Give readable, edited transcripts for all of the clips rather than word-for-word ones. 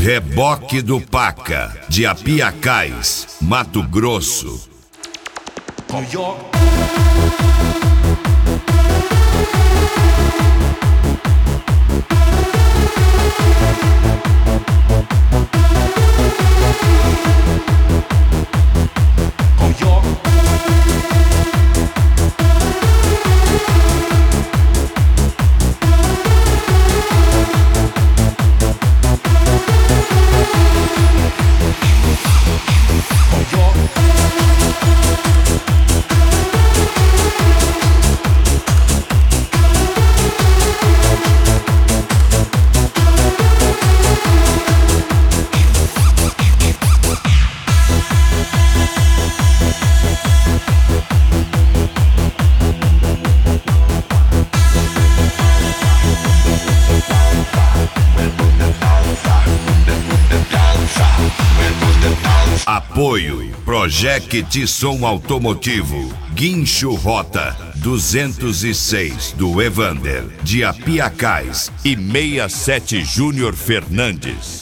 Reboque do Paca, de Apiacás, Mato Grosso. Apoio Project Som Automotivo, Guincho Rota 206 do Evander, de Apiacás e 67 Júnior Fernandes.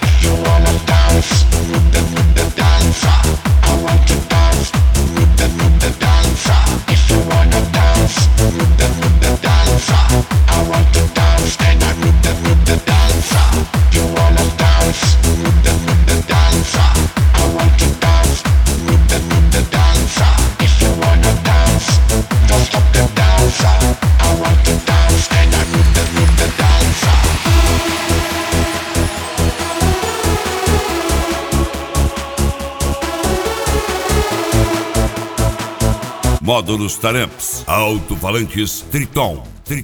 Módulos Taramps, alto-falantes Triton.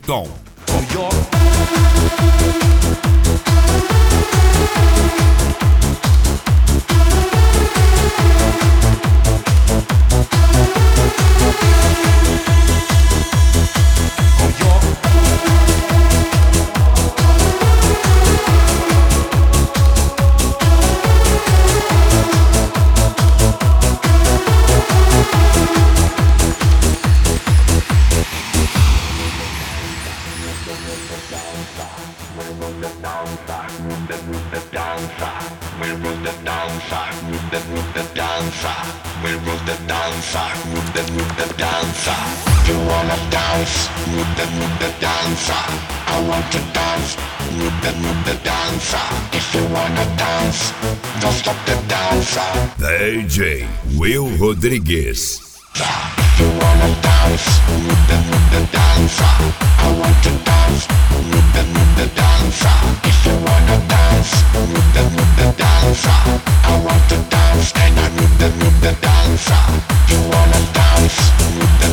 DJ Will Rodrigues. You wanna dance with the dancer? I want to dance with the dancer. If you wanna dance with the dancer, I want to dance and I'm with the dancer. You wanna dance with the